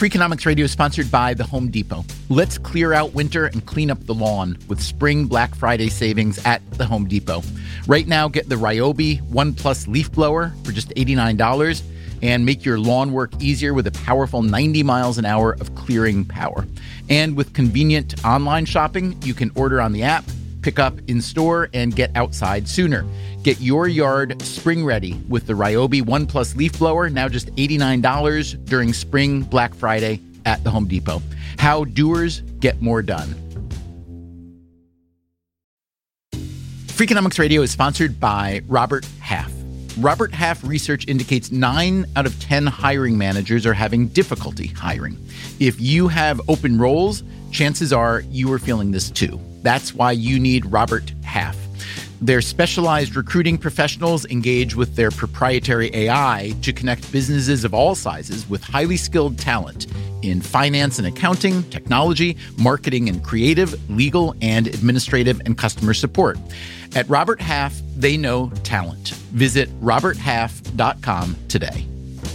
Freakonomics Radio is sponsored by The Home Depot. Let's clear out winter and clean up the lawn with spring Black Friday savings at The Home Depot. Right now, get the Ryobi One Plus leaf blower for just $89 and make your lawn work easier with a powerful 90 miles an hour of clearing power. And with convenient online shopping, you can order on the app, pick up in store, and get outside sooner. Get your yard spring ready with the Ryobi One Plus leaf blower, now just $89 during spring Black Friday at the Home Depot. How doers get more done. Freakonomics Radio is sponsored by Robert Half. Robert Half research indicates 9 out of 10 hiring managers are having difficulty hiring. If you have open roles, chances are you are feeling this too. That's why you need Robert Half. Their specialized recruiting professionals engage with their proprietary AI to connect businesses of all sizes with highly skilled talent in finance and accounting, technology, marketing and creative, legal and administrative, and customer support. At Robert Half, they know talent. Visit roberthalf.com today.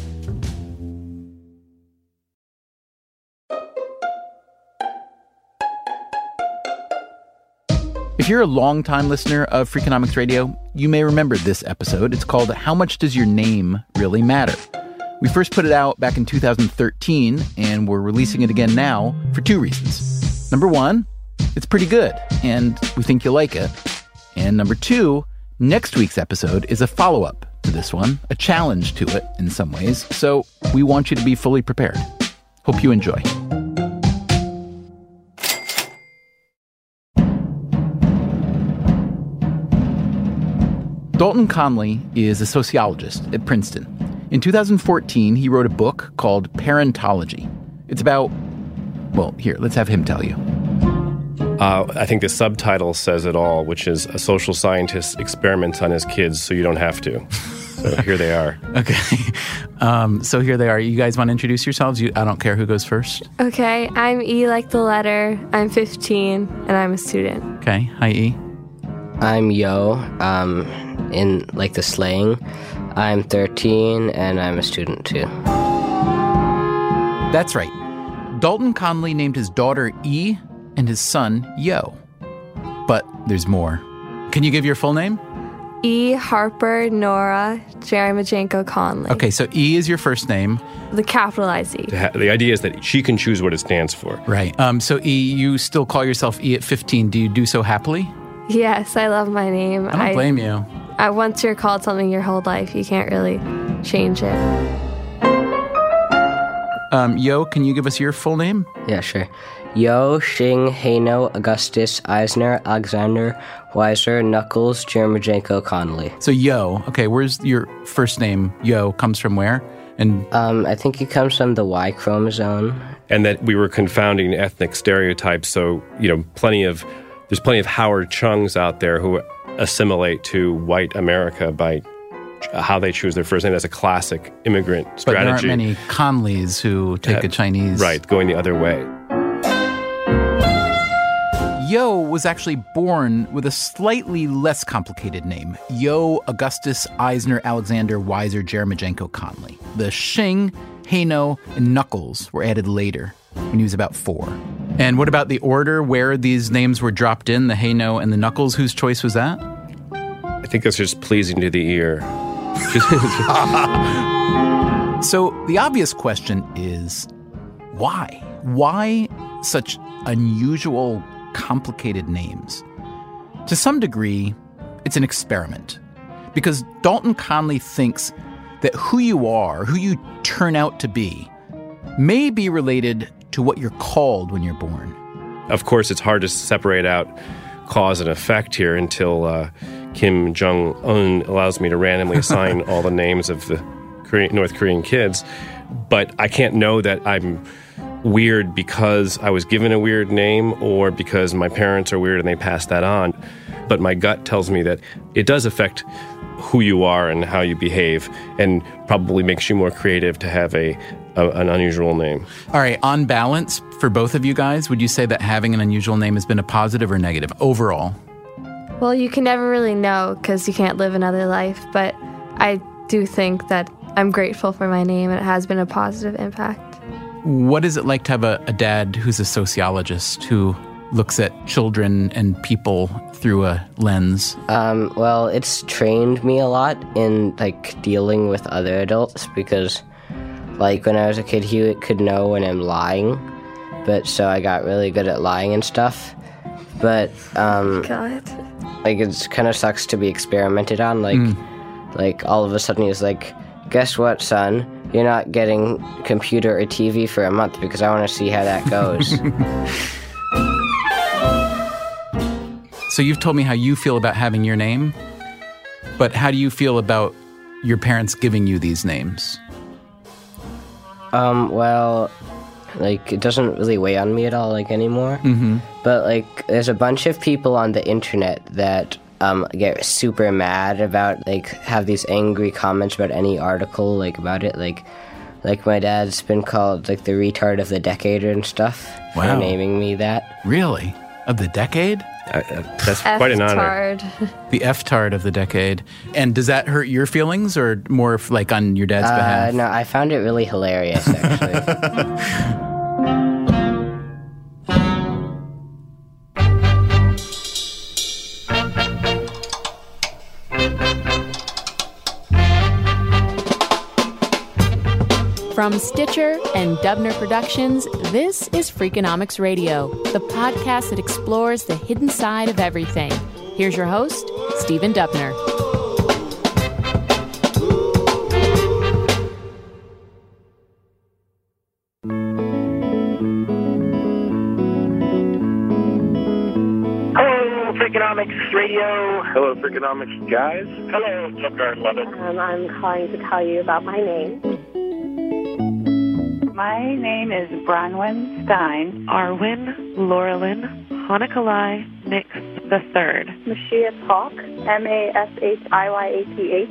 If you're a longtime listener of Freakonomics Radio, you may remember this episode. It's called How Much Does Your Name Really Matter? We first put it out back in 2013, and we're releasing it again now for 2 reasons. Number 1, it's pretty good, and we think you'll like it. And number 2, next week's episode is a follow-up to this one, a challenge to it in some ways, so we want you to be fully prepared. Hope you enjoy. Dalton Conley is a sociologist at Princeton. In 2014, he wrote a book called Parentology. It's about, well, here, let's have him tell you. I think the subtitle says it all, which is a social scientist experiments on his kids so you don't have to. So here they are. Okay. So here they are. You guys want to introduce yourselves? I don't care who goes first. Okay. I'm E like the letter. I'm 15, and I'm a student. Okay. Hi, E. I'm Yo, in like the slang. I'm 13, and I'm a student too. That's right. Dalton Conley named his daughter E and his son Yo. But there's more. Can you give your full name? E. Harper Nora Jeremijenko Conley. Okay, so E is your first name. The capitalized E. The idea is that she can choose what it stands for. Right. So E, you still call yourself E at 15. Do you do so happily? Yes, I love my name. I don't blame you. Once you're called something your whole life, you can't really change it. Yo, can you give us your full name? Yeah, sure. Yo, Shing, Haino, Augustus, Eisner, Alexander, Weiser, Knuckles, Jeremijenko Conley. So Yo, okay, where's your first name? Yo comes from where? And I think it comes from the Y chromosome. And that we were confounding ethnic stereotypes, so, there's plenty of Howard Chungs out there who assimilate to white America by how they choose their first name. That's a classic immigrant strategy. But there aren't many Conleys who take a Chinese... Right, going the other way. Yo was actually born with a slightly less complicated name. Yo Augustus Eisner Alexander Weiser Jeremijenko Conley. The Shing, Haino, and Knuckles were added later, when he was about 4. And what about the order where these names were dropped in, the Haino and the Knuckles? Whose choice was that? I think that's just pleasing to the ear. So the obvious question is, why? Why such unusual, complicated names? To some degree, it's an experiment. Because Dalton Conley thinks that who you are, who you turn out to be, may be related to what you're called when you're born. Of course, it's hard to separate out cause and effect here until Kim Jong-un allows me to randomly assign all the names of the North Korean kids. But I can't know that I'm weird because I was given a weird name or because my parents are weird and they passed that on. But my gut tells me that it does affect who you are and how you behave, and probably makes you more creative to have an unusual name. All right, on balance, for both of you guys, would you say that having an unusual name has been a positive or negative overall? Well, you can never really know because you can't live another life, but I do think that I'm grateful for my name and it has been a positive impact. What is it like to have a dad who's a sociologist who looks at children and people through a lens? Well, it's trained me a lot in, dealing with other adults because, when I was a kid, he could know when I'm lying, but so I got really good at lying and stuff. But, God. It kind of sucks to be experimented on, all of a sudden he's like, guess what, son? You're not getting computer or TV for a month because I want to see how that goes. So you've told me how you feel about having your name, but how do you feel about your parents giving you these names? It doesn't really weigh on me at all, anymore. Mm-hmm. But, there's a bunch of people on the internet that get super mad about, have these angry comments about any article, about it. My dad's been called, the retard of the decade and stuff. Wow. For naming me that. Really? Of the decade? That's quite an honor. The F-tard of the decade. And does that hurt your feelings or more on your dad's behalf? No, I found it really hilarious, actually. From Stitcher and Dubner Productions, this is Freakonomics Radio, the podcast that explores the hidden side of everything. Here's your host, Stephen Dubner. Hello, Freakonomics Radio. Hello, Freakonomics guys. Hello, Subguard Levitt. I'm calling to tell you about my name. My name is Bronwyn Stein, Arwin Laurelyn Honikalai Nix III. Mashia Talk, Mashiyaath.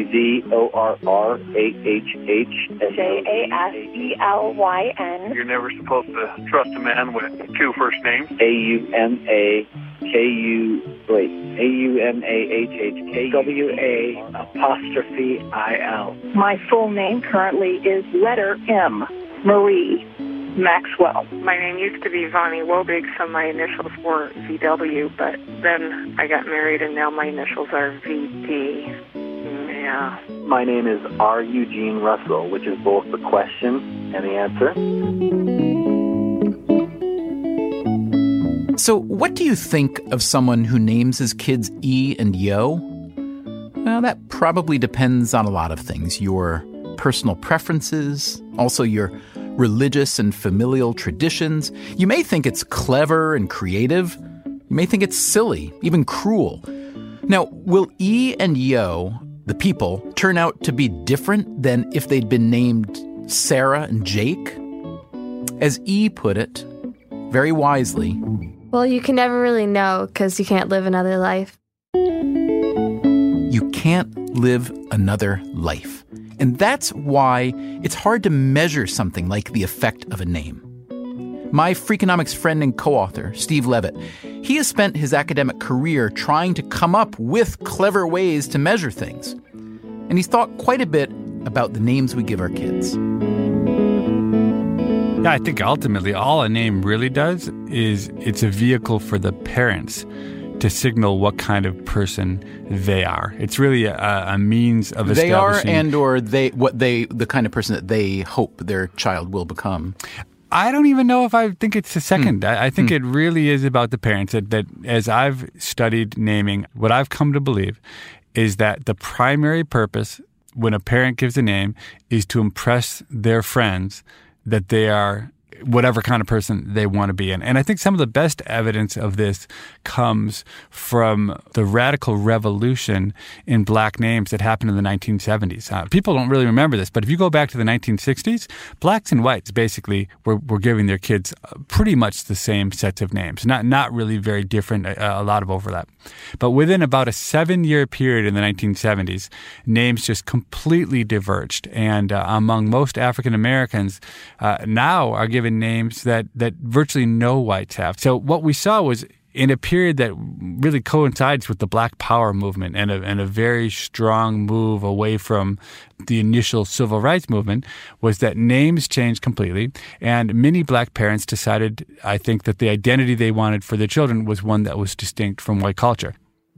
Jasbelyn. You're never supposed to trust a man with two first names. AUNAHHKWA'Il. My full name currently is letter M. Marie Maxwell. My name used to be Vonnie Wobig, so my initials were VW, but then I got married and now my initials are VD. Yeah. My name is R. Eugene Russell, which is both the question and the answer. So what do you think of someone who names his kids E and Yo? Well, that probably depends on a lot of things. Your personal preferences, also your religious and familial traditions. You may think it's clever and creative. You may think it's silly, even cruel. Now, will E and Yo, the people, turn out to be different than if they'd been named Sarah and Jake? As E put it, very wisely, Well, you can never really know because you can't live another life. you can't live another life. And that's why it's hard to measure something like the effect of a name. My Freakonomics friend and co-author, Steve Levitt, he has spent his academic career trying to come up with clever ways to measure things. And he's thought quite a bit about the names we give our kids. Yeah, I think ultimately all a name really does is it's a vehicle for the parents to signal what kind of person they are. It's really a means of establishing... They are and or the kind of person that they hope their child will become. I don't even know if I think it's the second. I think it really is about the parents. That as I've studied naming, what I've come to believe is that the primary purpose when a parent gives a name is to impress their friends that they are whatever kind of person they want to be in. And I think some of the best evidence of this comes from the radical revolution in black names that happened in the 1970s. People don't really remember this, but if you go back to the 1960s, blacks and whites basically were giving their kids pretty much the same sets of names, not really very different, a lot of overlap. But within about a 7-year period in the 1970s, names just completely diverged. And among most African Americans now are given names that virtually no whites have. So what we saw was in a period that really coincides with the Black Power movement and a very strong move away from the initial civil rights movement, was that names changed completely. And many Black parents decided, I think, that the identity they wanted for their children was one that was distinct from white culture.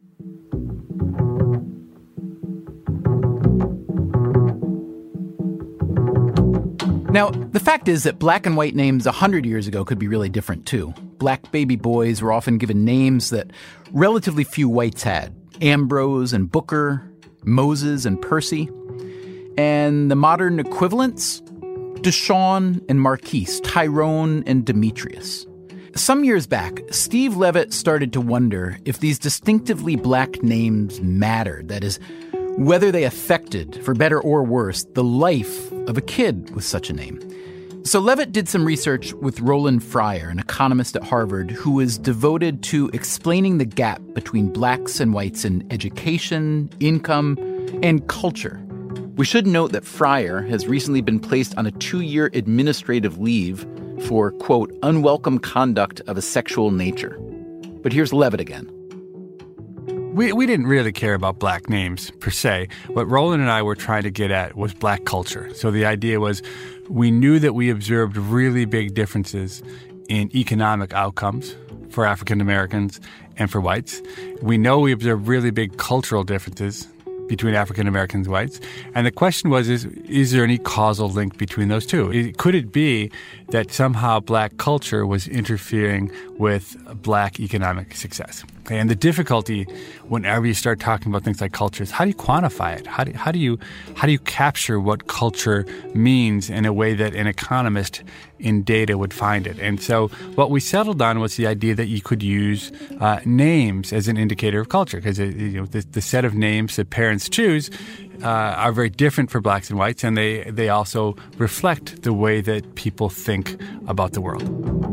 Now, the fact is that black and white names 100 years ago could be really different, too. Black baby boys were often given names that relatively few whites had. Ambrose and Booker, Moses and Percy. And the modern equivalents? Deshaun and Marquise, Tyrone and Demetrius. Some years back, Steve Levitt started to wonder if these distinctively black names mattered. That is, whether they affected, for better or worse, the life of a kid with such a name. So Levitt did some research with Roland Fryer, an economist at Harvard, who is devoted to explaining the gap between blacks and whites in education, income, and culture. We should note that Fryer has recently been placed on a 2-year administrative leave for, quote, unwelcome conduct of a sexual nature. But here's Levitt again. We didn't really care about black names, per se. What Roland and I were trying to get at was black culture. So the idea was we knew that we observed really big differences in economic outcomes for African Americans and for whites. We know we observed really big cultural differences between African Americans and whites. And the question was, is there any causal link between those two? Could it be that somehow black culture was interfering with black economic success? Okay, and the difficulty whenever you start talking about things like culture is how do you quantify it? How do you capture what culture means in a way that an economist in data would find it? And so what we settled on was the idea that you could use names as an indicator of culture, because the set of names that parents choose are very different for blacks and whites, and they also reflect the way that people think about the world.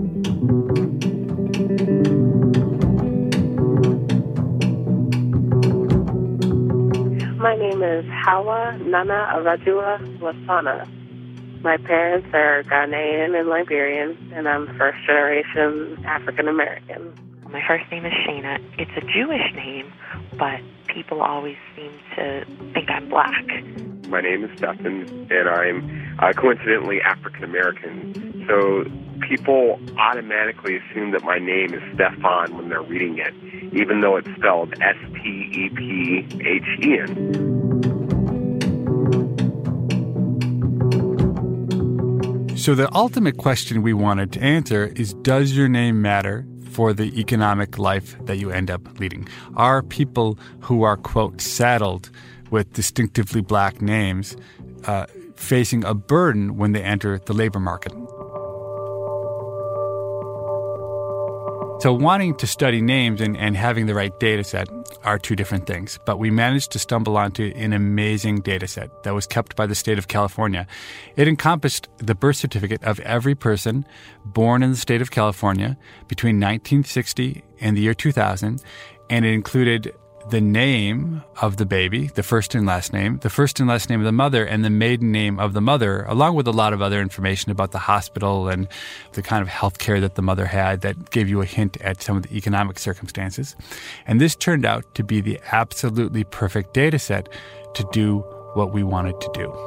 My name is Hawa Nana Arajua Lasana. My parents are Ghanaian and Liberian, and I'm first-generation African-American. My first name is Shayna. It's a Jewish name, but people always seem to think I'm black. My name is Stefan, and I'm coincidentally African-American. So people automatically assume that my name is Stefan when they're reading it, even though it's spelled Stephen. So the ultimate question we wanted to answer is, does your name matter for the economic life that you end up leading? Are people who are, quote, saddled with distinctively black names facing a burden when they enter the labor market? So wanting to study names and having the right data set are two different things. But we managed to stumble onto an amazing data set that was kept by the state of California. It encompassed the birth certificate of every person born in the state of California between 1960 and the year 2000, and it included the name of the baby, the first and last name of the mother, and the maiden name of the mother, along with a lot of other information about the hospital and the kind of health care that the mother had that gave you a hint at some of the economic circumstances. And this turned out to be the absolutely perfect data set to do what we wanted to do.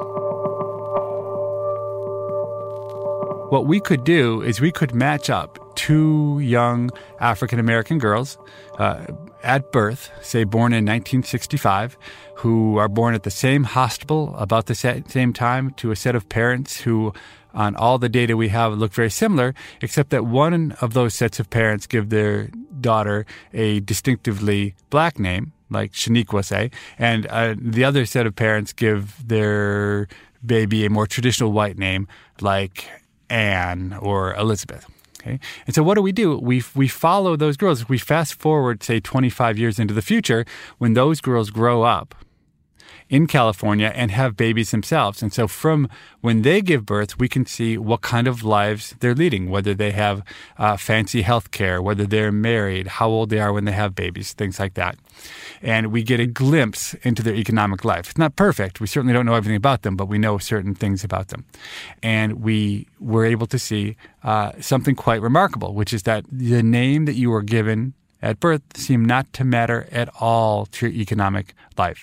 What we could do is we could match up two young African-American girls at birth, say born in 1965, who are born at the same hospital about the same time, to a set of parents who, on all the data we have, look very similar, except that one of those sets of parents give their daughter a distinctively black name, like Shaniqua, say, and the other set of parents give their baby a more traditional white name, like Anne or Elizabeth. Okay. And so what do? We follow those girls. We fast forward, say, 25 years into the future, when those girls grow up in California and have babies themselves. And so from when they give birth, we can see what kind of lives they're leading, whether they have fancy health care, whether they're married, how old they are when they have babies, things like that. And we get a glimpse into their economic life. It's not perfect. We certainly don't know everything about them, but we know certain things about them. And we were able to see something quite remarkable, which is that the name that you were given at birth seemed not to matter at all to your economic life.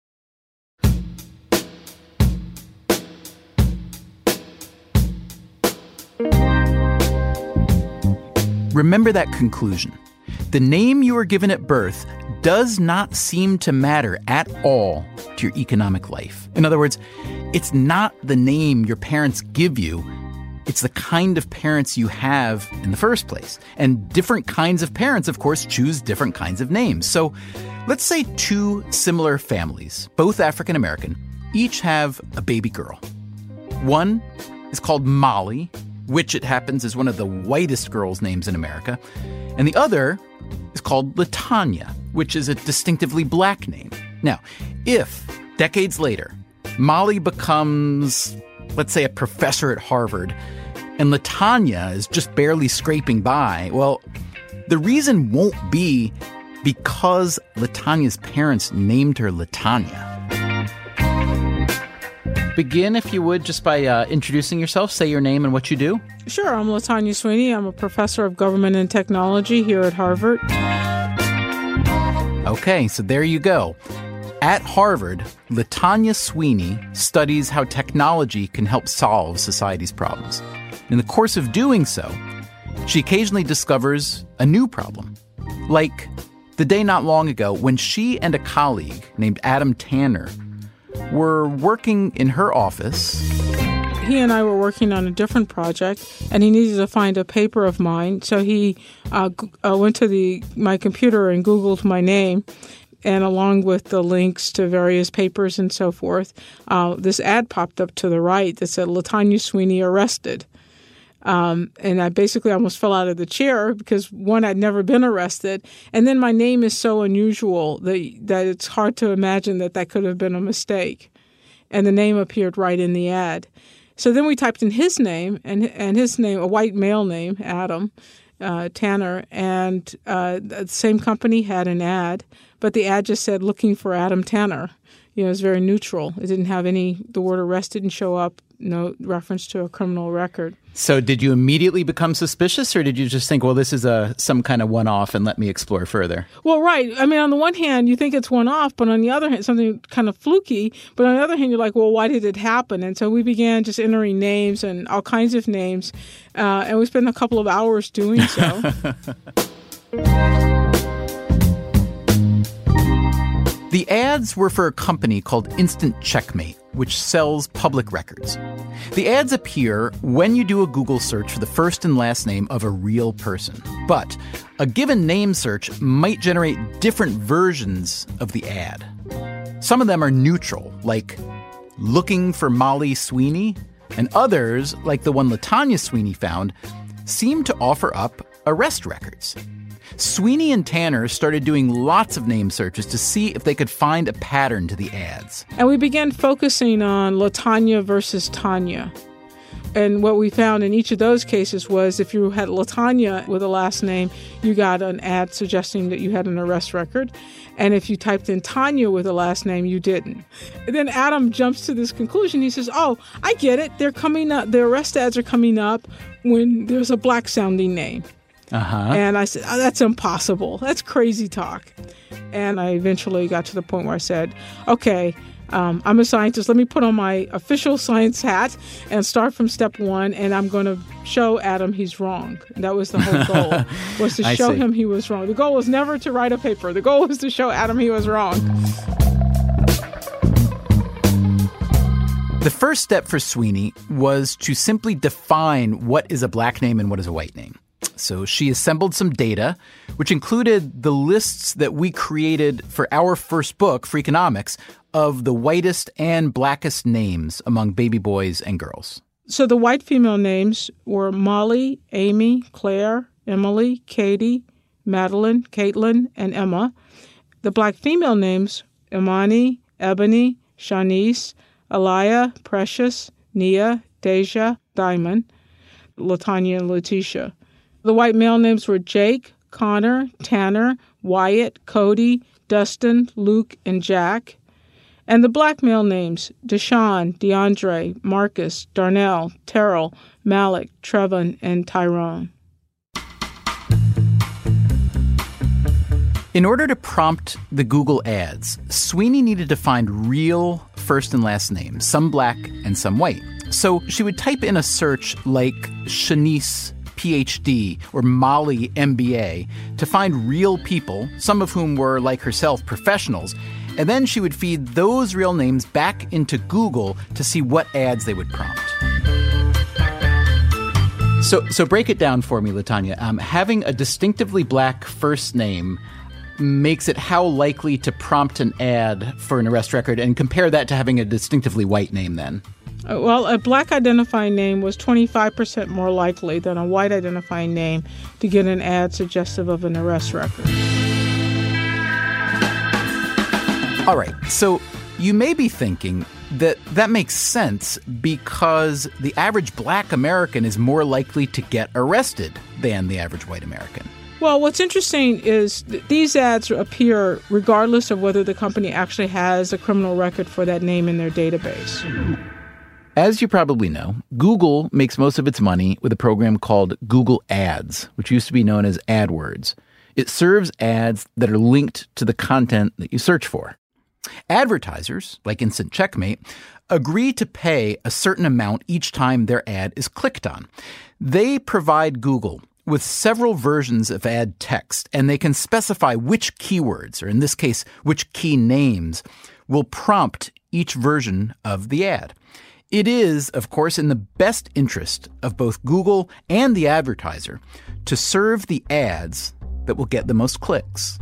Remember that conclusion. The name you were given at birth does not seem to matter at all to your economic life. In other words, it's not the name your parents give you. It's the kind of parents you have in the first place. And different kinds of parents, of course, choose different kinds of names. So let's say two similar families, both African American, each have a baby girl. One is called Molly, which it happens is one of the whitest girls' names in America. And the other is called LaTanya, which is a distinctively black name. Now, if decades later, Molly becomes, let's say, a professor at Harvard, and LaTanya is just barely scraping by, well, the reason won't be because LaTanya's parents named her LaTanya. Begin, if you would, just by introducing yourself. Say your name and what you do. Sure. I'm LaTanya Sweeney. I'm a professor of government and technology here at Harvard. Okay, so there you go. At Harvard, LaTanya Sweeney studies how technology can help solve society's problems. In the course of doing so, she occasionally discovers a new problem. Like the day not long ago when she and a colleague named Adam Tanner were working in her office. He and I were working on a different project, and he needed to find a paper of mine. So he went to my computer and Googled my name, and along with the links to various papers and so forth, this ad popped up to the right that said, LaTanya Sweeney arrested. And I basically almost fell out of the chair because, one, I'd never been arrested. And then my name is so unusual that it's hard to imagine that could have been a mistake. And the name appeared right in the ad. So then we typed in his name, and his name, a white male name, Adam Tanner, and the same company had an ad, but the ad just said, looking for Adam Tanner. It was very neutral. It didn't have the word arrest didn't show up, no reference to a criminal record. So did you immediately become suspicious, or did you just think, well, this is some kind of one-off and let me explore further? Well, right. I mean, on the one hand, you think it's one-off, but on the other hand, something kind of fluky. But on the other hand, you're like, well, why did it happen? And so we began just entering names and all kinds of names, and we spent a couple of hours doing so. The ads were for a company called Instant Checkmate, which sells public records. The ads appear when you do a Google search for the first and last name of a real person. But a given name search might generate different versions of the ad. Some of them are neutral, like looking for Molly Sweeney, and others, like the one LaTanya Sweeney found, seem to offer up arrest records. Sweeney and Tanner started doing lots of name searches to see if they could find a pattern to the ads. And we began focusing on LaTanya versus Tanya. And what we found in each of those cases was if you had LaTanya with a last name, you got an ad suggesting that you had an arrest record. And if you typed in Tanya with a last name, you didn't. And then Adam jumps to this conclusion. He says, oh, I get it. They're coming up. The arrest ads are coming up when there's a black-sounding name. And I said, oh, that's impossible. That's crazy talk. And I eventually got to the point where I said, okay, I'm a scientist. Let me put on my official science hat and start from step one, and I'm going to show Adam he's wrong. And that was the whole goal, was to show him he was wrong. The goal was never to write a paper. The goal was to show Adam he was wrong. The first step for Sweeney was to simply define what is a black name and what is a white name. So she assembled some data, which included the lists that we created for our first book, Freakonomics, of the whitest and blackest names among baby boys and girls. So the white female names were Molly, Amy, Claire, Emily, Katie, Madeline, Caitlin, and Emma. The black female names, Imani, Ebony, Shanice, Aliyah, Precious, Nia, Deja, Diamond, Latanya, and Letitia. The white male names were Jake, Connor, Tanner, Wyatt, Cody, Dustin, Luke, and Jack. And the black male names, Deshaun, DeAndre, Marcus, Darnell, Terrell, Malik, Trevon, and Tyrone. In order to prompt the Google ads, Sweeney needed to find real first and last names, some black and some white. So she would type in a search like Shanice, PhD, or Molly, MBA, to find real people, some of whom were, like herself, professionals. And then she would feed those real names back into Google to see what ads they would prompt. So break it down for me, Latanya. Having a distinctively black first name makes it how likely to prompt an ad for an arrest record, and compare that to having a distinctively white name then. Well, a black identifying name was 25% more likely than a white identifying name to get an ad suggestive of an arrest record. All right, so you may be thinking that makes sense because the average black American is more likely to get arrested than the average white American. Well, what's interesting is these ads appear regardless of whether the company actually has a criminal record for that name in their database. As you probably know, Google makes most of its money with a program called Google Ads, which used to be known as AdWords. It serves ads that are linked to the content that you search for. Advertisers, like Instant Checkmate, agree to pay a certain amount each time their ad is clicked on. They provide Google with several versions of ad text, and they can specify which keywords, or in this case, which key names, will prompt each version of the ad. It is, of course, in the best interest of both Google and the advertiser to serve the ads that will get the most clicks.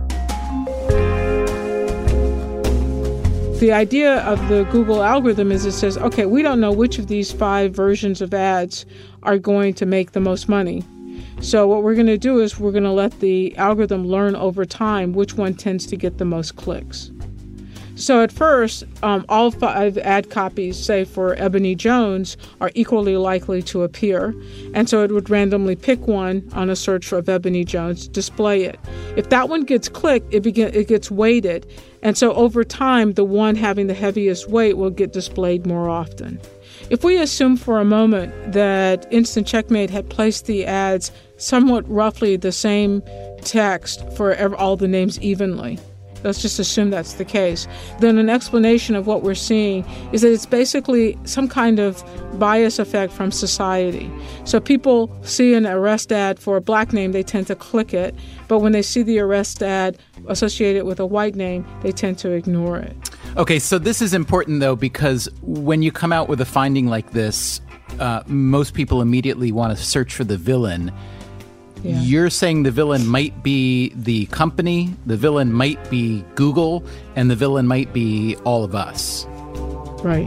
The idea of the Google algorithm is it says, okay, we don't know which of these 5 versions of ads are going to make the most money. So what we're going to do is we're going to let the algorithm learn over time which one tends to get the most clicks. So at first, all 5 ad copies, say for Ebony Jones, are equally likely to appear. And so it would randomly pick one on a search of Ebony Jones, display it. If that one gets clicked, it gets weighted. And so over time, the one having the heaviest weight will get displayed more often. If we assume for a moment that Instant Checkmate had placed the ads somewhat roughly the same text for all the names evenly, let's just assume that's the case, then an explanation of what we're seeing is that it's basically some kind of bias effect from society. So people see an arrest ad for a black name, they tend to click it, but when they see the arrest ad associated with a white name, they tend to ignore it. Okay, so this is important, though, because when you come out with a finding like this, most people immediately want to search for the villain. Yeah. You're saying the villain might be the company, the villain might be Google, and the villain might be all of us. Right.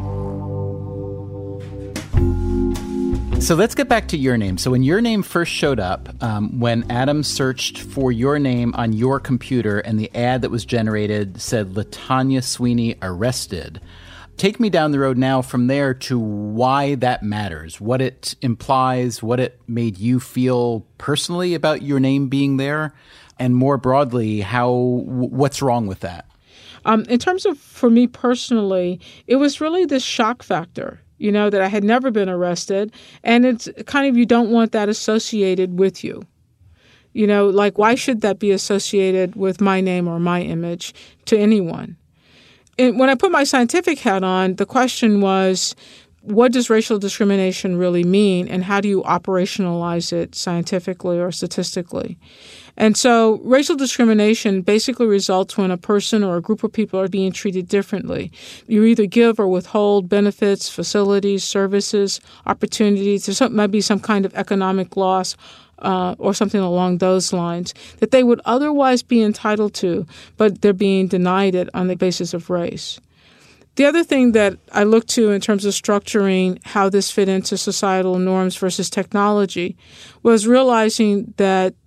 So let's get back to your name. So when your name first showed up, when Adam searched for your name on your computer and the ad that was generated said Latanya Sweeney arrested, take me down the road now from there to why that matters, what it implies, what it made you feel personally about your name being there, and more broadly, what's wrong with that? In terms of, for me personally, it was really this shock factor, that I had never been arrested. And it's kind of, you don't want that associated with you. Like, why should that be associated with my name or my image to anyone? And when I put my scientific hat on, the question was, what does racial discrimination really mean, and how do you operationalize it scientifically or statistically? And so racial discrimination basically results when a person or a group of people are being treated differently. You either give or withhold benefits, facilities, services, opportunities. There might be some kind of economic loss or something along those lines that they would otherwise be entitled to, but they're being denied it on the basis of race. The other thing that I look to in terms of structuring how this fit into societal norms versus technology was realizing that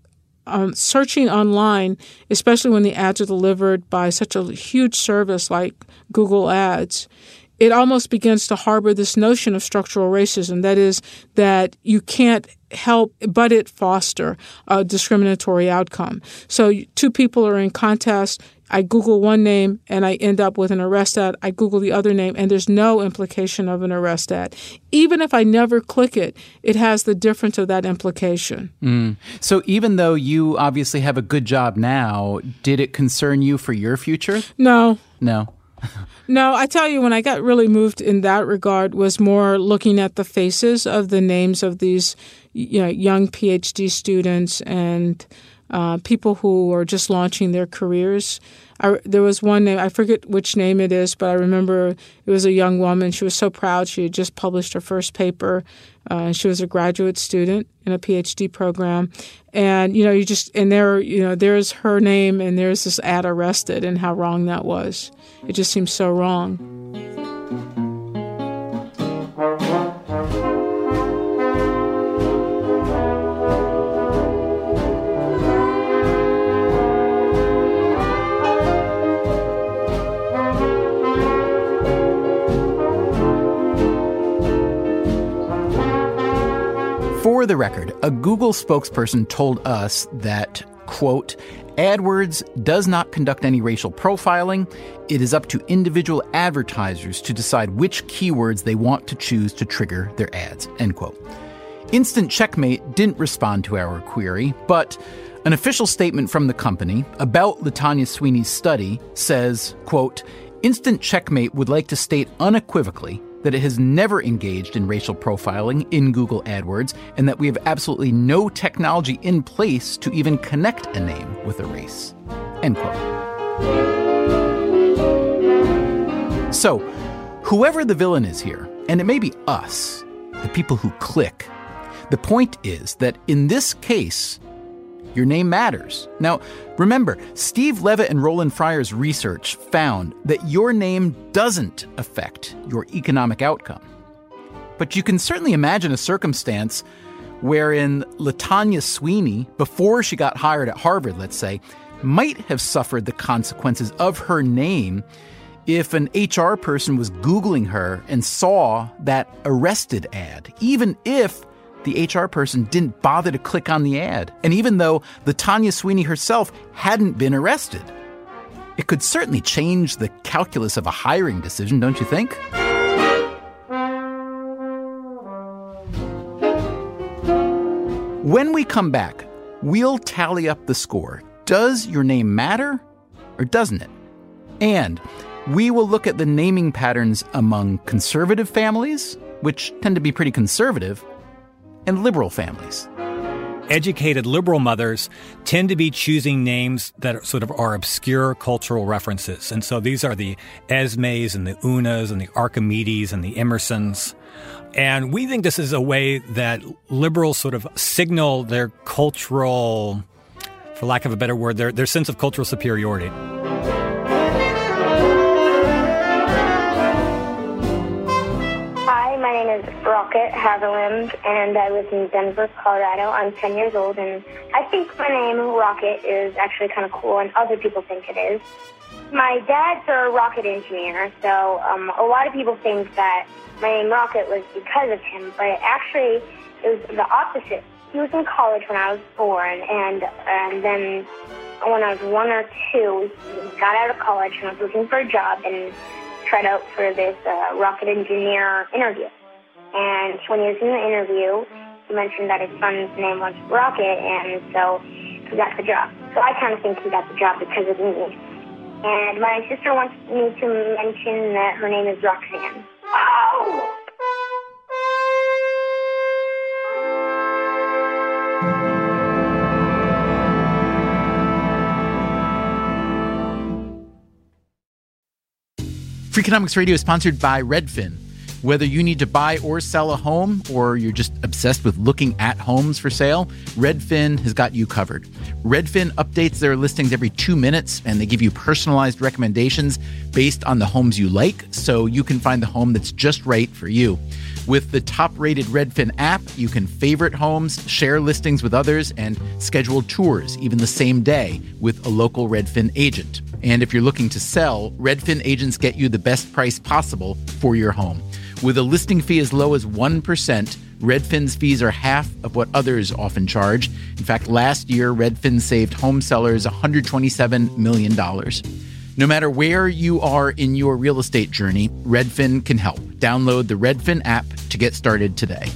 searching online, especially when the ads are delivered by such a huge service like Google Ads, it almost begins to harbor this notion of structural racism. That is, that you can't help but it foster a discriminatory outcome. So two people are in contest. I Google one name and I end up with an arrest ad. I Google the other name and there's no implication of an arrest ad. Even if I never click it, it has the difference of that implication. So even though you obviously have a good job now, did it concern you for your future? No. No, I tell you, when I got really moved in that regard was more looking at the faces of the names of these young PhD students and people who are just launching their careers. There was one name, I forget which name it is, but I remember it was a young woman. She was so proud. She had just published her first paper. She was a graduate student in a PhD program. And, there's her name and there's this ad arrested and how wrong that was. It just seems so wrong. For the record, a Google spokesperson told us that, quote, AdWords does not conduct any racial profiling. It is up to individual advertisers to decide which keywords they want to choose to trigger their ads, end quote. Instant Checkmate didn't respond to our query, but an official statement from the company about LaTanya Sweeney's study says, quote, Instant Checkmate would like to state unequivocally that it has never engaged in racial profiling in Google AdWords, and that we have absolutely no technology in place to even connect a name with a race. End quote. So, whoever the villain is here, and it may be us, the people who click, the point is that in this case, your name matters. Now, remember, Steve Levitt and Roland Fryer's research found that your name doesn't affect your economic outcome. But you can certainly imagine a circumstance wherein LaTanya Sweeney, before she got hired at Harvard, let's say, might have suffered the consequences of her name if an HR person was Googling her and saw that arrested ad, even if the HR person didn't bother to click on the ad. And even though LaTanya Sweeney herself hadn't been arrested, it could certainly change the calculus of a hiring decision, don't you think? When we come back, we'll tally up the score. Does your name matter or doesn't it? And we will look at the naming patterns among conservative families, which tend to be pretty conservative, and liberal families. Educated liberal mothers tend to be choosing names that are obscure cultural references. And so these are the Esmes and the Unas and the Archimedes and the Emersons. And we think this is a way that liberals sort of signal their cultural, for lack of a better word, their sense of cultural superiority. My name is Rocket Haviland, and I live in Denver, Colorado. I'm 10 years old, and I think my name, Rocket, is actually kind of cool, and other people think it is. My dad's a rocket engineer, so a lot of people think that my name, Rocket, was because of him, but actually it was the opposite. He was in college when I was born, and then when I was 1 or 2, he got out of college and was looking for a job and tried out for this rocket engineer interview. And when he was in the interview, he mentioned that his son's name was Rocket, and so he got the job. So I kind of think he got the job because of me. And my sister wants me to mention that her name is Roxanne. Oh! Freakonomics Radio is sponsored by Redfin. Whether you need to buy or sell a home, or you're just obsessed with looking at homes for sale, Redfin has got you covered. Redfin updates their listings every 2 minutes, and they give you personalized recommendations based on the homes you like, so you can find the home that's just right for you. With the top-rated Redfin app, you can favorite homes, share listings with others, and schedule tours even the same day with a local Redfin agent. And if you're looking to sell, Redfin agents get you the best price possible for your home. With a listing fee as low as 1%, Redfin's fees are half of what others often charge. In fact, last year, Redfin saved home sellers $127 million. No matter where you are in your real estate journey, Redfin can help. Download the Redfin app to get started today.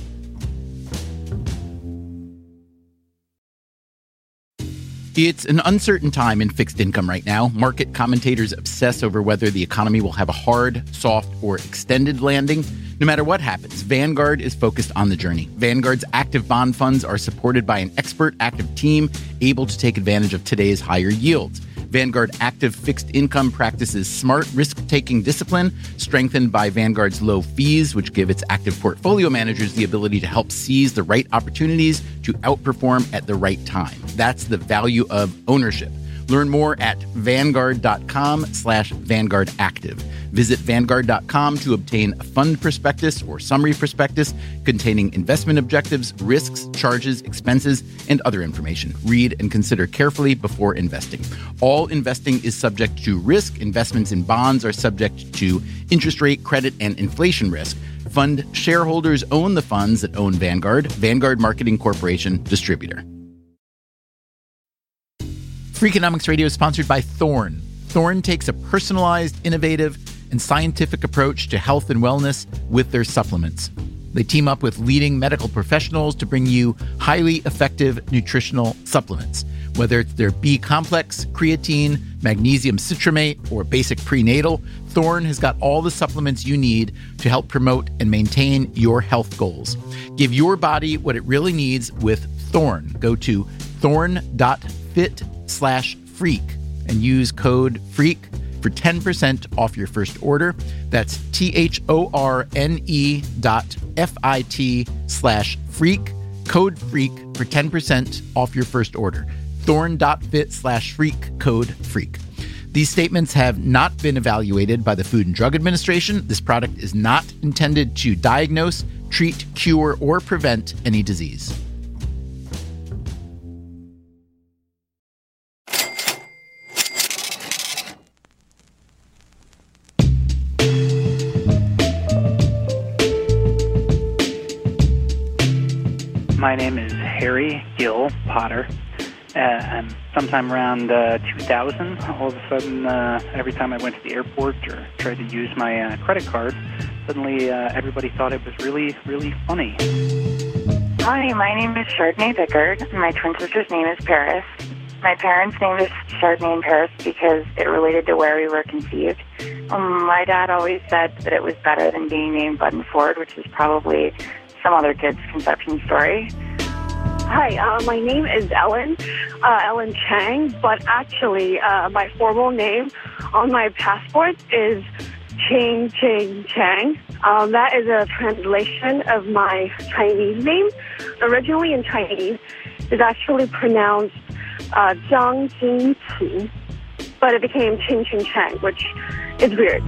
It's an uncertain time in fixed income right now. Market commentators obsess over whether the economy will have a hard, soft, or extended landing. No matter what happens, Vanguard is focused on the journey. Vanguard's active bond funds are supported by an expert active team able to take advantage of today's higher yields. Vanguard Active Fixed Income practices smart risk-taking discipline, strengthened by Vanguard's low fees, which give its active portfolio managers the ability to help seize the right opportunities to outperform at the right time. That's the value of ownership. Learn more at Vanguard.com/Vanguard Active. Visit Vanguard.com to obtain a fund prospectus or summary prospectus containing investment objectives, risks, charges, expenses, and other information. Read and consider carefully before investing. All investing is subject to risk. Investments in bonds are subject to interest rate, credit, and inflation risk. Fund shareholders own the funds that own Vanguard. Vanguard Marketing Corporation, distributor. Freakonomics Radio is sponsored by Thorne. Thorne takes a personalized, innovative, and scientific approach to health and wellness with their supplements. They team up with leading medical professionals to bring you highly effective nutritional supplements. Whether it's their B-complex, creatine, magnesium citrate, or basic prenatal, Thorne has got all the supplements you need to help promote and maintain your health goals. Give your body what it really needs with Thorne. Go to thorne.fit/freak and use code FREAK for 10% off your first order. That's THORNE.FIT/freak, code FREAK for 10% off your first order. Thorne.fit/freak, code FREAK. These statements have not been evaluated by the Food and Drug Administration. This product is not intended to diagnose, treat, cure, or prevent any disease. My name is Harry Gill Potter. And sometime around 2000, all of a sudden, every time I went to the airport or tried to use my credit card, suddenly everybody thought it was really, really funny. Hi, my name is Chardonnay Pickard. My twin sister's name is Paris. My parents named us Chardonnay and Paris because it related to where we were conceived. My dad always said that it was better than being named Bud Ford, which is probably some other kid's conception story. Hi, my name is Ellen Chang, but actually my formal name on my passport is Ching Chang. That is a translation of my Chinese name. Originally in Chinese, it's actually pronounced Zhang Jingqi, but it became Ching Chang, which is weird.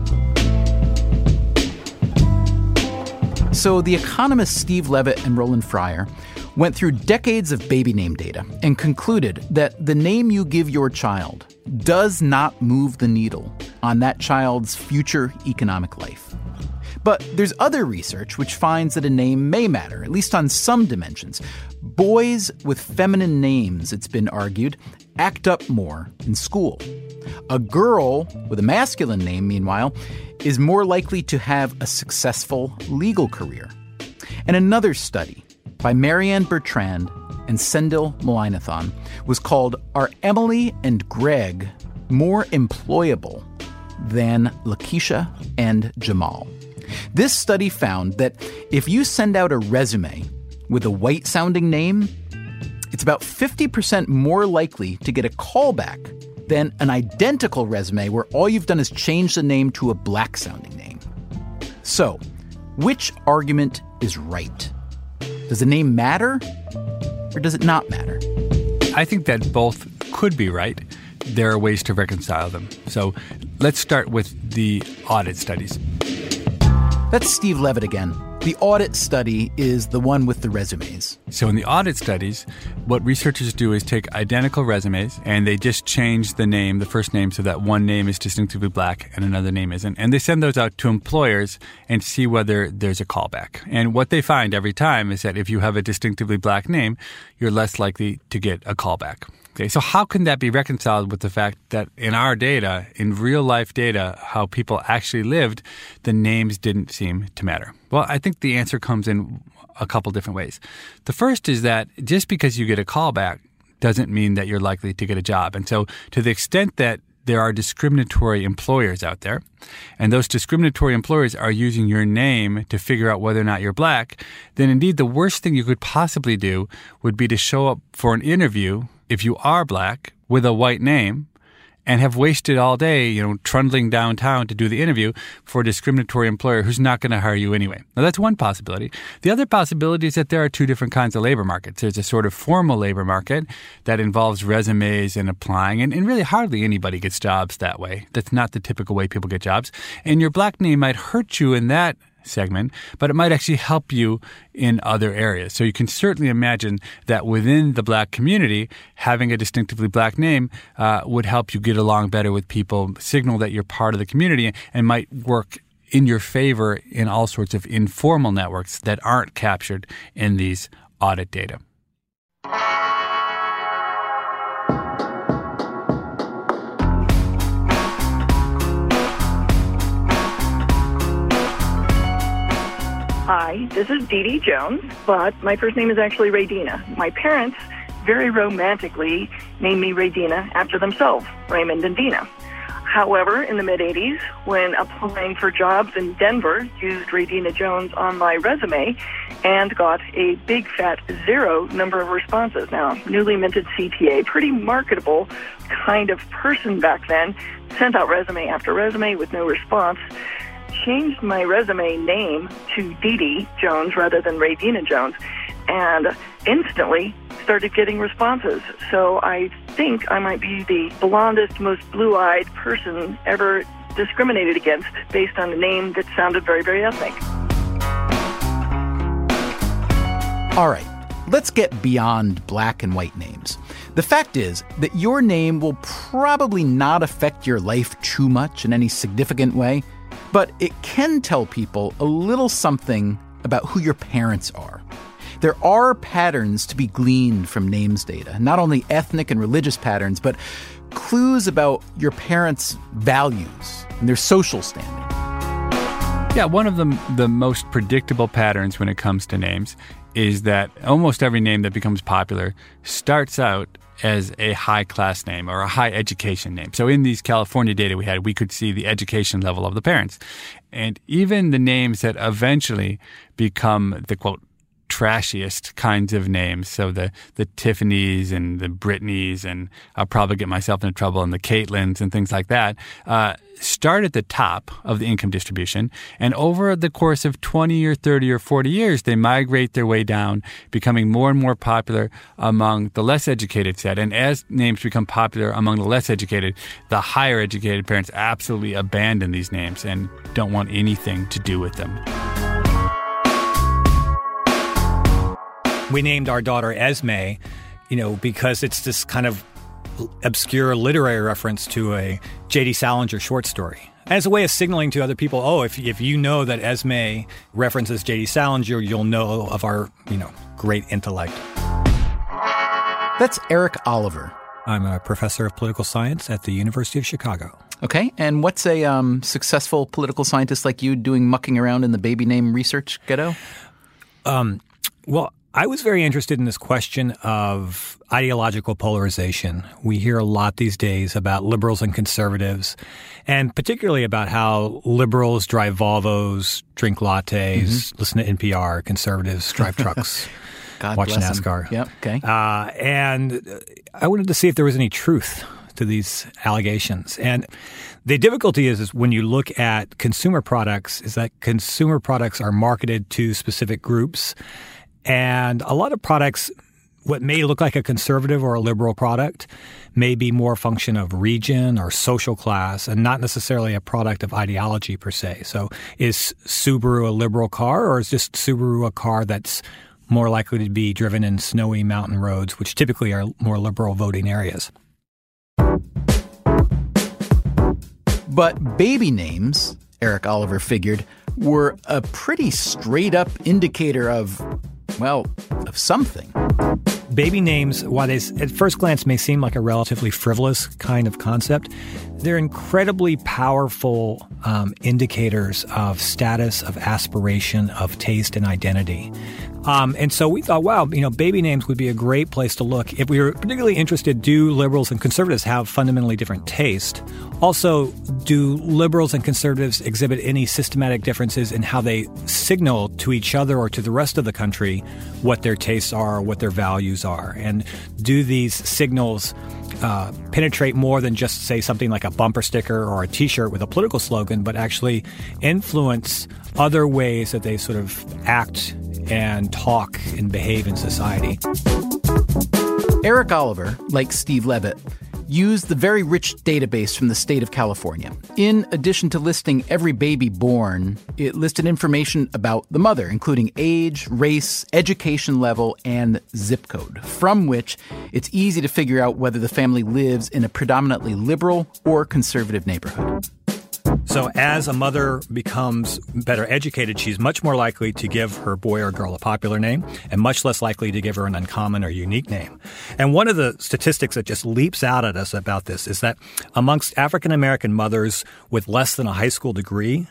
So the economists Steve Levitt and Roland Fryer went through decades of baby name data and concluded that the name you give your child does not move the needle on that child's future economic life. But there's other research which finds that a name may matter, at least on some dimensions. Boys with feminine names, it's been argued, act up more in school. A girl with a masculine name, meanwhile, is more likely to have a successful legal career. And another study by Marianne Bertrand and Sendil Mullainathan was called Are Emily and Greg More Employable Than Lakeisha and Jamal? This study found that if you send out a resume with a white-sounding name, it's about 50% more likely to get a callback than an identical resume where all you've done is change the name to a black-sounding name. So, which argument is right? Does the name matter, or does it not matter? I think that both could be right. There are ways to reconcile them. So let's start with the audit studies. That's Steve Levitt again. The audit study is the one with the resumes. So in the audit studies, what researchers do is take identical resumes and they just change the name, the first name, so that one name is distinctively black and another name isn't. And they send those out to employers and see whether there's a callback. And what they find every time is that if you have a distinctively black name, you're less likely to get a callback. Okay, so how can that be reconciled with the fact that in our data, in real-life data, how people actually lived, the names didn't seem to matter? Well, I think the answer comes in a couple different ways. The first is that just because you get a callback doesn't mean that you're likely to get a job. And so to the extent that there are discriminatory employers out there, and those discriminatory employers are using your name to figure out whether or not you're black, then indeed the worst thing you could possibly do would be to show up for an interview if you are black with a white name and have wasted all day, trundling downtown to do the interview for a discriminatory employer who's not going to hire you anyway. Now, that's one possibility. The other possibility is that there are two different kinds of labor markets. There's a sort of formal labor market that involves resumes and applying, and really hardly anybody gets jobs that way. That's not the typical way people get jobs. And your black name might hurt you in that segment, but it might actually help you in other areas. So you can certainly imagine that within the black community, having a distinctively black name would help you get along better with people, signal that you're part of the community, and might work in your favor in all sorts of informal networks that aren't captured in these audit data. Hi, this is Dee Dee Jones, but my first name is actually Raydina. My parents very romantically named me Raydina after themselves, Raymond and Dina. However, in the mid-'80s, when applying for jobs in Denver, used Raydina Jones on my resume and got a big fat 0 number of responses. Now, newly minted CPA, pretty marketable kind of person back then, sent out resume after resume with no response. Changed my resume name to Dee Dee Jones rather than Raydina Jones, and instantly started getting responses. So I think I might be the blondest, most blue-eyed person ever discriminated against based on a name that sounded very, very ethnic. All right, let's get beyond black and white names. The fact is that your name will probably not affect your life too much in any significant way, but it can tell people a little something about who your parents are. There are patterns to be gleaned from names data, not only ethnic and religious patterns, but clues about your parents' values and their social standing. Yeah, one of the most predictable patterns when it comes to names is that almost every name that becomes popular starts out as a high-class name or a high-education name. So in these California data we could see the education level of the parents. And even the names that eventually become the, quote, trashiest kinds of names, so the Tiffany's and the Britneys, and I'll probably get myself into trouble, and the Caitlins and things like that, start at the top of the income distribution, and over the course of 20 or 30 or 40 years, they migrate their way down, becoming more and more popular among the less educated set. And as names become popular among the less educated, the higher educated parents absolutely abandon these names and don't want anything to do with them. We named our daughter Esme, because it's this kind of obscure literary reference to a J.D. Salinger short story. As a way of signaling to other people, if you know that Esme references J.D. Salinger, you'll know of our, great intellect. That's Eric Oliver. I'm a professor of political science at the University of Chicago. Okay, and what's a successful political scientist like you doing mucking around in the baby name research ghetto? Well, I was very interested in this question of ideological polarization. We hear a lot these days about liberals and conservatives, and particularly about how liberals drive Volvos, drink lattes, listen to NPR, conservatives drive trucks, watch NASCAR. Yep, okay. And I wanted to see if there was any truth to these allegations. And the difficulty is when you look at consumer products, is that consumer products are marketed to specific groups. And a lot of products what may look like a conservative or a liberal product may be more a function of region or social class and not necessarily a product of ideology per se. So is Subaru a liberal car, or is just Subaru a car that's more likely to be driven in snowy mountain roads, which typically are more liberal voting areas? But baby names, Eric Oliver figured, were a pretty straight-up indicator of something. Baby names, while they at first glance may seem like a relatively frivolous kind of concept, they're incredibly powerful indicators of status, of aspiration, of taste, and identity. And so we thought, wow, baby names would be a great place to look. If we were particularly interested, do liberals and conservatives have fundamentally different taste? Also, do liberals and conservatives exhibit any systematic differences in how they signal to each other or to the rest of the country what their tastes are, what their values are? And do these signals penetrate more than just, say, something like a bumper sticker or a T-shirt with a political slogan, but actually influence other ways that they sort of act and talk and behave in society? Eric Oliver, like Steve Levitt, used the very rich database from the state of California. In addition to listing every baby born, it listed information about the mother, including age, race, education level, and zip code, from which it's easy to figure out whether the family lives in a predominantly liberal or conservative neighborhood. So as a mother becomes better educated, she's much more likely to give her boy or girl a popular name and much less likely to give her an uncommon or unique name. And one of the statistics that just leaps out at us about this is that amongst African-American mothers with less than a high school degree,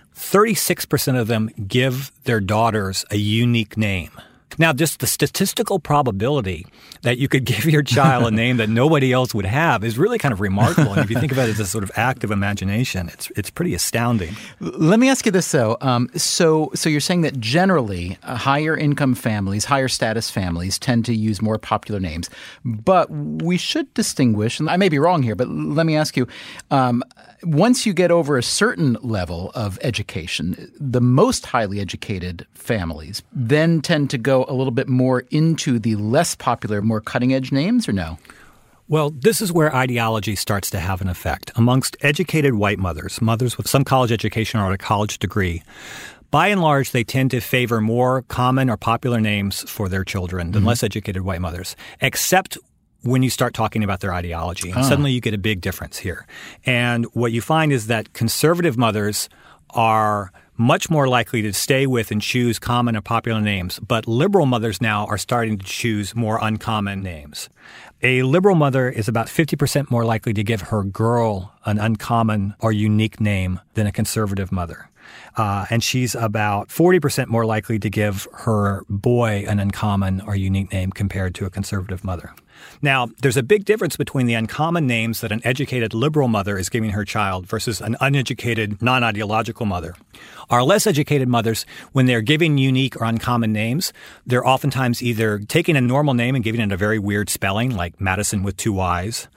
36% of them give their daughters a unique name. Now, just the statistical probability that you could give your child a name that nobody else would have is really kind of remarkable. And if you think about it as a sort of act of imagination, it's pretty astounding. Let me ask you this, though. So you're saying that generally higher income families, higher status families tend to use more popular names. But we should distinguish, and I may be wrong here, but let me ask you, once you get over a certain level of education, the most highly educated families then tend to go a little bit more into the less popular, more cutting-edge names, or no? Well, this is where ideology starts to have an effect. Amongst educated white mothers with some college education or a college degree, by and large, they tend to favor more common or popular names for their children than less educated white mothers, except when you start talking about their ideology. And suddenly you get a big difference here. And what you find is that conservative mothers are much more likely to stay with and choose common or popular names, but liberal mothers now are starting to choose more uncommon names. A liberal mother is about 50% more likely to give her girl an uncommon or unique name than a conservative mother. And she's about 40% more likely to give her boy an uncommon or unique name compared to a conservative mother. Now, there's a big difference between the uncommon names that an educated liberal mother is giving her child versus an uneducated, non-ideological mother. Our less educated mothers, when they're giving unique or uncommon names, they're oftentimes either taking a normal name and giving it a very weird spelling, like Madison with 2 Y's,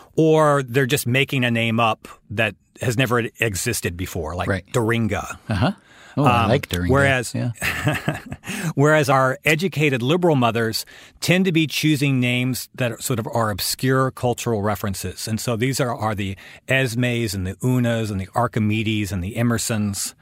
or they're just making a name up that has never existed before, like Doringa. Uh-huh. Oh, I like Doringa. Whereas our educated liberal mothers tend to be choosing names that sort of are obscure cultural references. And so these are the Esmes and the Unas and the Archimedes and the Emersons.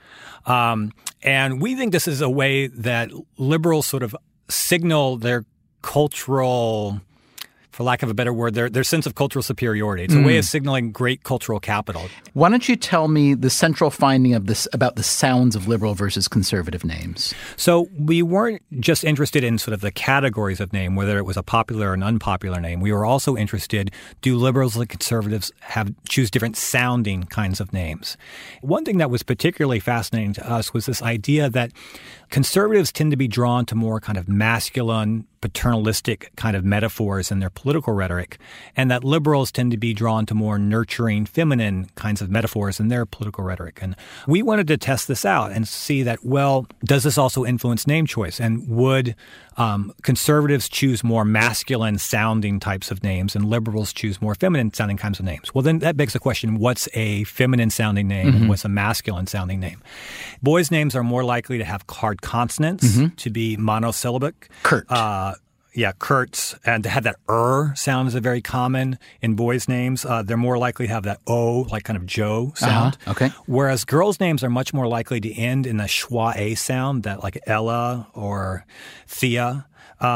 And we think this is a way that liberals sort of signal their cultural, for lack of a better word, their sense of cultural superiority. It's a way of signaling great cultural capital. Why don't you tell me the central finding of this about the sounds of liberal versus conservative names? So we weren't just interested in sort of the categories of name, whether it was a popular or an unpopular name. We were also interested, do liberals and conservatives choose different sounding kinds of names? One thing that was particularly fascinating to us was this idea that conservatives tend to be drawn to more kind of masculine, paternalistic kind of metaphors in their political rhetoric, and that liberals tend to be drawn to more nurturing, feminine kinds of metaphors in their political rhetoric. And we wanted to test this out and see that, well, does this also influence name choice? And would conservatives choose more masculine sounding types of names and liberals choose more feminine sounding kinds of names? Well, then that begs the question, what's a feminine sounding name and what's a masculine sounding name? Boys' names are more likely to have hard consonants, to be monosyllabic. Kurt. Kurtz, and to have that sound is very common in boys' names. They're more likely to have that O, like kind of Joe sound. Okay. Whereas girls' names are much more likely to end in the schwa-a sound, that like Ella or Thea.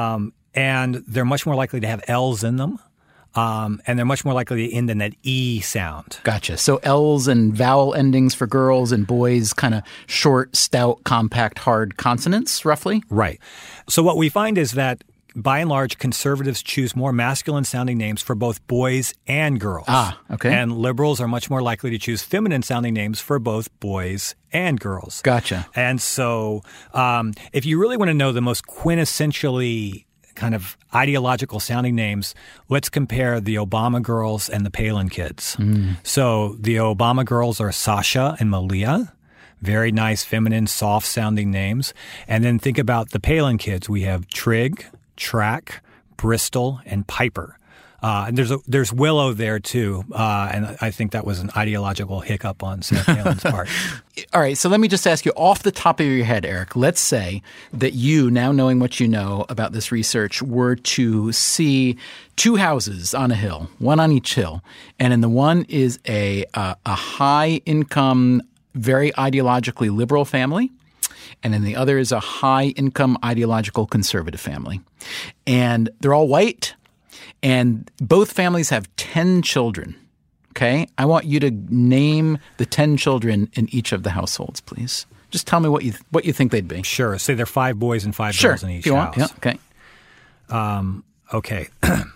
And they're much more likely to have L's in them. And they're much more likely to end in that E sound. Gotcha. So L's and vowel endings for girls, and boys kind of short, stout, compact, hard consonants, roughly? Right. So what we find is that by and large, conservatives choose more masculine-sounding names for both boys and girls. Okay. And liberals are much more likely to choose feminine-sounding names for both boys and girls. Gotcha. And so if you really want to know the most quintessentially kind of ideological-sounding names, let's compare the Obama girls and the Palin kids. So the Obama girls are Sasha and Malia. Very nice, feminine, soft-sounding names. And then think about the Palin kids. We have Trig, Track, Bristol, and Piper. And there's Willow there, too. And I think that was an ideological hiccup on Sarah Palin's part. All right, so let me just ask you off the top of your head, Eric, let's say that you, now knowing what you know about this research, were to see two houses on a hill, one on each hill, and in the one is a high-income, very ideologically liberal family, and in the other is a high-income, ideological conservative family. And they're all white, and both families have 10 children. Okay? I want you to name the 10 children in each of the households, please. Just tell me what you think they'd be. Sure. Say there are 5 boys and 5 girls in each if you house. Want. Yeah, okay. Okay.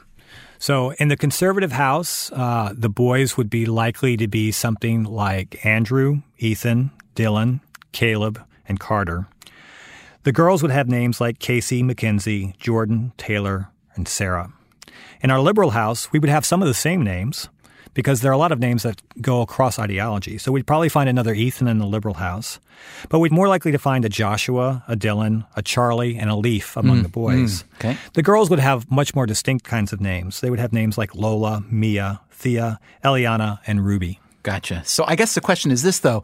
So in the conservative house, the boys would be likely to be something like Andrew, Ethan, Dylan, Caleb, and Carter. The girls would have names like Casey, Mackenzie, Jordan, Taylor, and Sarah. In our liberal house, we would have some of the same names because there are a lot of names that go across ideology. So we'd probably find another Ethan in the liberal house. But we'd more likely to find a Joshua, a Dylan, a Charlie, and a Leaf among the boys. Okay. The girls would have much more distinct kinds of names. They would have names like Lola, Mia, Thea, Eliana, and Ruby. Gotcha. So I guess the question is this, though.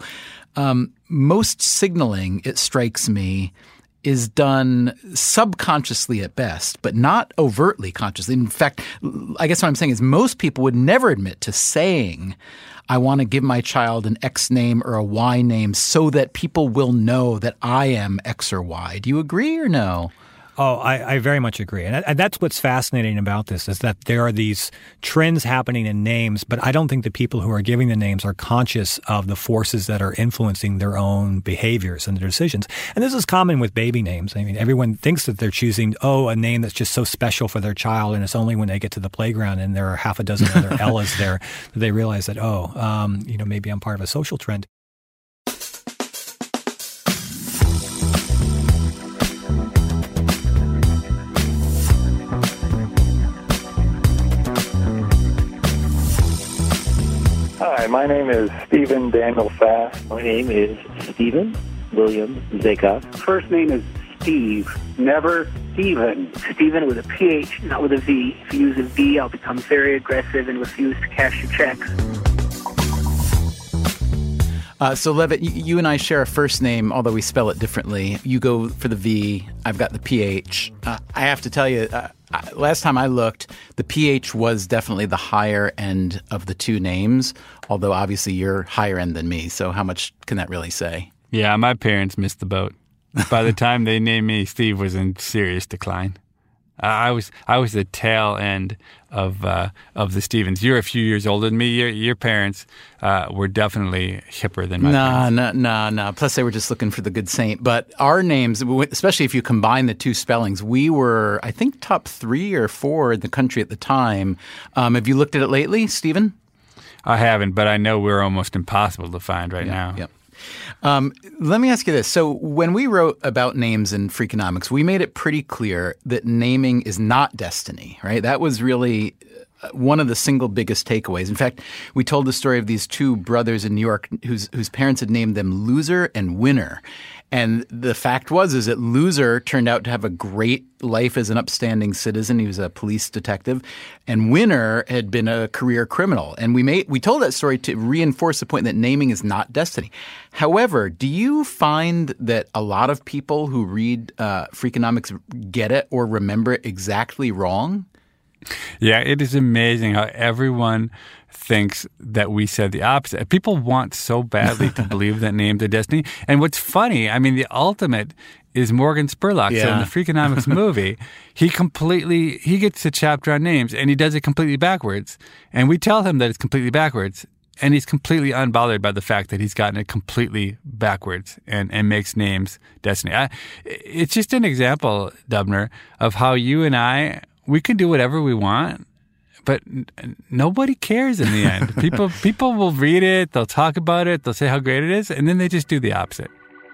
Most signaling, it strikes me, is done subconsciously at best, but not overtly consciously. In fact, I guess what I'm saying is most people would never admit to saying, I want to give my child an X name or a Y name so that people will know that I am X or Y. Do you agree or no? Oh, I very much agree. And that's what's fascinating about this is that there are these trends happening in names, but I don't think the people who are giving the names are conscious of the forces that are influencing their own behaviors and their decisions. And this is common with baby names. I mean, everyone thinks that they're choosing, a name that's just so special for their child, and it's only when they get to the playground and there are half a dozen other Ellas there that they realize that, maybe I'm part of a social trend. Hi, my name is Stephen Daniel Fast. My name is Stephen William Zakoff. First name is Steve, never Stephen. Stephen with a PH, not with a V. If you use a V, I'll become very aggressive and refuse to cash your checks. So, Levitt, you and I share a first name, although we spell it differently. You go for the V. I've got the PH. I have to tell you, last time I looked, the PH was definitely the higher end of the two names, although obviously you're higher end than me. So how much can that really say? Yeah, my parents missed the boat. By the time they named me, Steve was in serious decline. I was the tail end of the Stevens. You're a few years older than me. Your parents were definitely hipper than my parents. No. Plus, they were just looking for the good saint. But our names, especially if you combine the two spellings, we were, I think, top 3 or 4 in the country at the time. Have you looked at it lately, Stephen? I haven't, but I know we're almost impossible to find right now. Yep. Let me ask you this. So when we wrote about names in Freakonomics, we made it pretty clear that naming is not destiny, right? That was really one of the single biggest takeaways. In fact, we told the story of these two brothers in New York whose parents had named them Loser and Winner. And the fact is that Loser turned out to have a great life as an upstanding citizen. He was a police detective. And Winner had been a career criminal. And we told that story to reinforce the point that naming is not destiny. However, do you find that a lot of people who read Freakonomics get it or remember it exactly wrong? Yeah, it is amazing how everyone thinks that we said the opposite. People want so badly to believe that names are destiny. And what's funny, I mean, the ultimate is Morgan Spurlock. Yeah. So in the Freakonomics movie, he gets the chapter on names and he does it completely backwards. And we tell him that it's completely backwards. And he's completely unbothered by the fact that he's gotten it completely backwards and makes names destiny. It's just an example, Dubner, of how you and I, we can do whatever we want, but nobody cares in the end. People will read it, they'll talk about it, they'll say how great it is, and then they just do the opposite.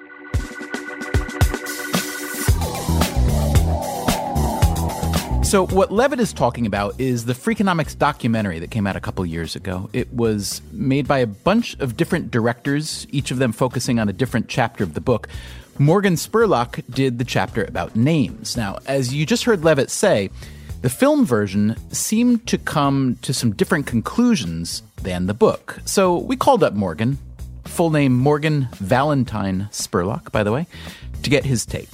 So what Levitt is talking about is the Freakonomics documentary that came out a couple years ago. It was made by a bunch of different directors, each of them focusing on a different chapter of the book. Morgan Spurlock did the chapter about names. Now, as you just heard Levitt say, the film version seemed to come to some different conclusions than the book. So we called up Morgan, full name Morgan Valentine Spurlock, by the way, to get his take.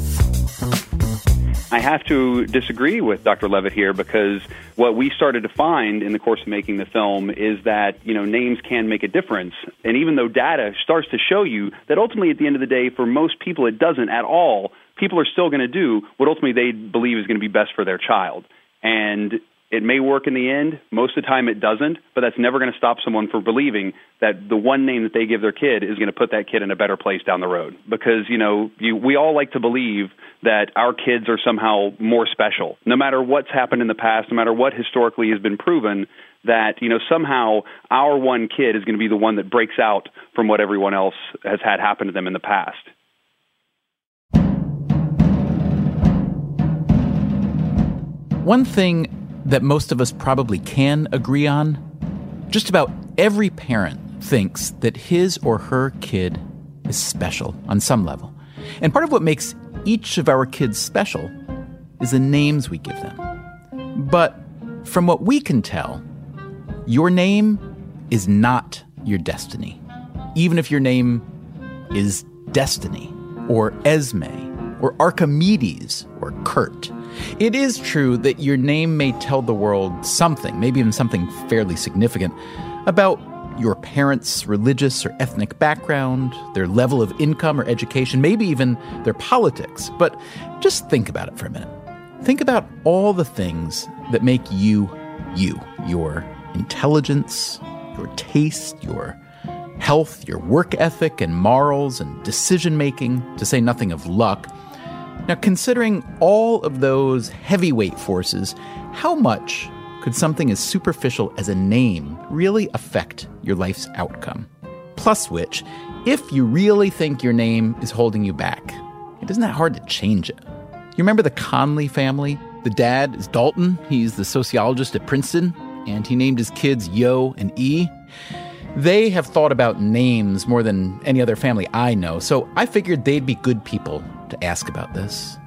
I have to disagree with Dr. Levitt here because what we started to find in the course of making the film is that, names can make a difference. And even though data starts to show you that ultimately at the end of the day, for most people, it doesn't at all, people are still going to do what ultimately they believe is going to be best for their child. And it may work in the end. Most of the time it doesn't, but that's never going to stop someone from believing that the one name that they give their kid is going to put that kid in a better place down the road. Because, we all like to believe that our kids are somehow more special. No matter what's happened in the past, no matter what historically has been proven, that, somehow our one kid is going to be the one that breaks out from what everyone else has had happen to them in the past. One thing that most of us probably can agree on, just about every parent thinks that his or her kid is special on some level. And part of what makes each of our kids special is the names we give them. But from what we can tell, your name is not your destiny. Even if your name is Destiny or Esme or Archimedes or Kurt. It is true that your name may tell the world something, maybe even something fairly significant, about your parents' religious or ethnic background, their level of income or education, maybe even their politics. But just think about it for a minute. Think about all the things that make you, you. Your intelligence, your taste, your health, your work ethic and morals and decision-making, to say nothing of luck. Now, considering all of those heavyweight forces, how much could something as superficial as a name really affect your life's outcome? Plus which, if you really think your name is holding you back, it isn't that hard to change it. You remember the Conley family? The dad is Dalton. He's the sociologist at Princeton, and he named his kids Yo and E. They have thought about names more than any other family I know, so I figured they'd be good people to ask about this.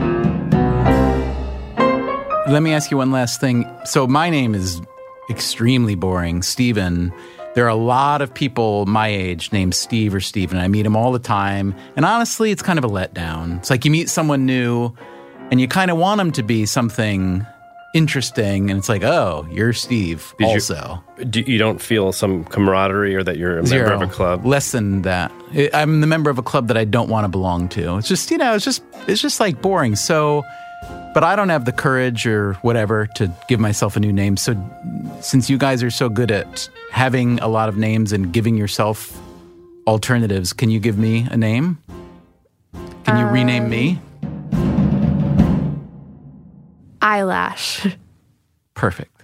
Let me ask you one last thing. So my name is extremely boring, Stephen. There are a lot of people my age named Steve or Stephen. I meet them all the time. And honestly, it's kind of a letdown. It's like you meet someone new and you kind of want them to be something interesting. And it's like, oh, you're Steve also. You don't feel some camaraderie or that you're a member of a club? Less than that. I'm the member of a club that I don't want to belong to. It's just, it's just like boring. So, but I don't have the courage or whatever to give myself a new name. So since you guys are so good at having a lot of names and giving yourself alternatives, can you give me a name? Can you rename me? Eyelash. Perfect.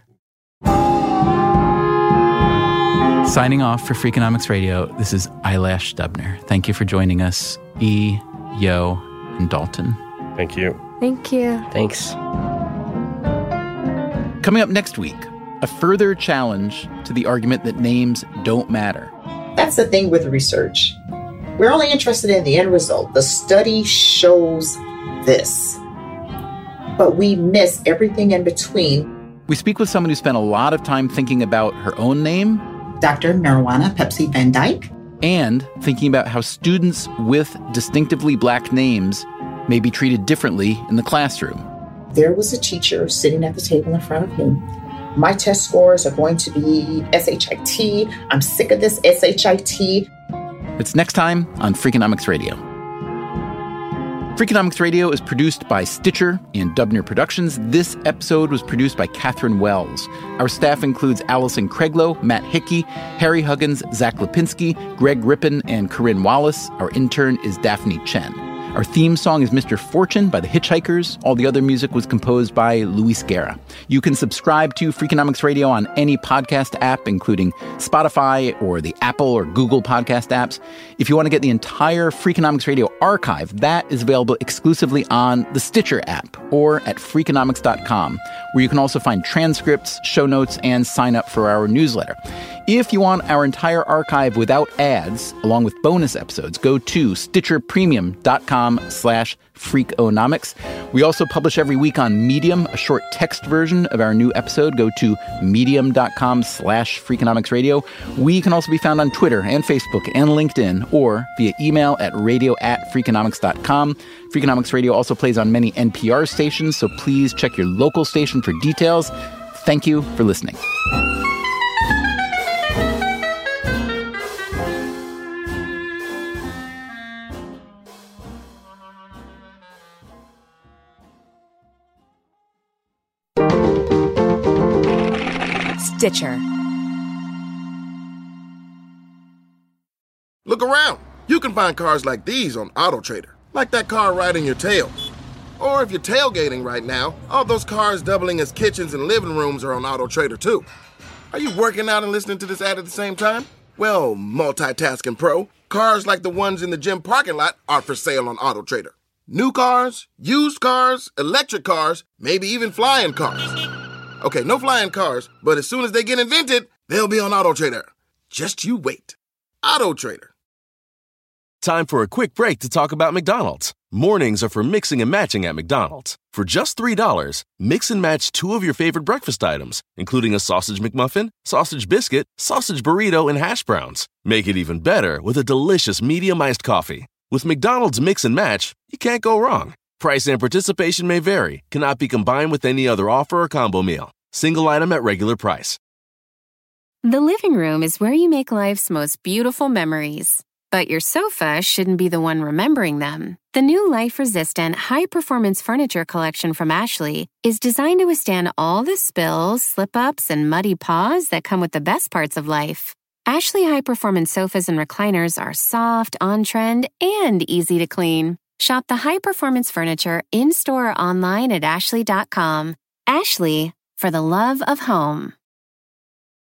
Signing off for Freakonomics Radio, this is Eyelash Dubner. Thank you for joining us, E, Yo, and Dalton. Thank you. Thank you. Thanks. Coming up next week, a further challenge to the argument that names don't matter. That's the thing with research. We're only interested in the end result. The study shows this, but we miss everything in between. We speak with someone who spent a lot of time thinking about her own name, Dr. Marijuana Pepsi Van Dyke, and thinking about how students with distinctively Black names may be treated differently in the classroom. There was a teacher sitting at the table in front of me. My test scores are going to be SHIT. I'm sick of this SHIT. It's next time on Freakonomics Radio. Freakonomics Radio is produced by Stitcher and Dubner Productions. This episode was produced by Catherine Wells. Our staff includes Allison Craiglow, Matt Hickey, Harry Huggins, Zach Lipinski, Greg Rippin, and Corinne Wallace. Our intern is Daphne Chen. Our theme song is Mr. Fortune by the Hitchhikers. All the other music was composed by Luis Guerra. You can subscribe to Freakonomics Radio on any podcast app, including Spotify or the Apple or Google podcast apps. If you want to get the entire Freakonomics Radio archive, that is available exclusively on the Stitcher app or at Freakonomics.com, where you can also find transcripts, show notes, and sign up for our newsletter. If you want our entire archive without ads, along with bonus episodes, go to StitcherPremium.com/Freakonomics. We also publish every week on Medium, a short text version of our new episode. Go to Medium.com/Freakonomicsradio. We can also be found on Twitter and Facebook and LinkedIn, or via email at radio@Freakonomics.com. Freakonomics Radio also plays on many NPR stations, so please check your local station for details. Thank you for listening. Stitcher. Look around. You can find cars like these on AutoTrader, like that car riding your tail. Or if you're tailgating right now, all those cars doubling as kitchens and living rooms are on AutoTrader too. Are you working out and listening to this ad at the same time? Well, multitasking pro, cars like the ones in the gym parking lot are for sale on AutoTrader. New cars, used cars, electric cars, maybe even flying cars. Okay, no flying cars, but as soon as they get invented, they'll be on AutoTrader. Just you wait. AutoTrader. Time for a quick break to talk about McDonald's. Mornings are for mixing and matching at McDonald's. For just $3, mix and match 2 of your favorite breakfast items, including a sausage McMuffin, sausage biscuit, sausage burrito, and hash browns. Make it even better with a delicious medium iced coffee. With McDonald's Mix and Match, you can't go wrong. Price and participation may vary. Cannot be combined with any other offer or combo meal. Single item at regular price. The living room is where you make life's most beautiful memories. But your sofa shouldn't be the one remembering them. The new life-resistant, high-performance furniture collection from Ashley is designed to withstand all the spills, slip-ups, and muddy paws that come with the best parts of life. Ashley high-performance sofas and recliners are soft, on-trend, and easy to clean. Shop the high-performance furniture in-store or online at Ashley.com. Ashley, for the love of home.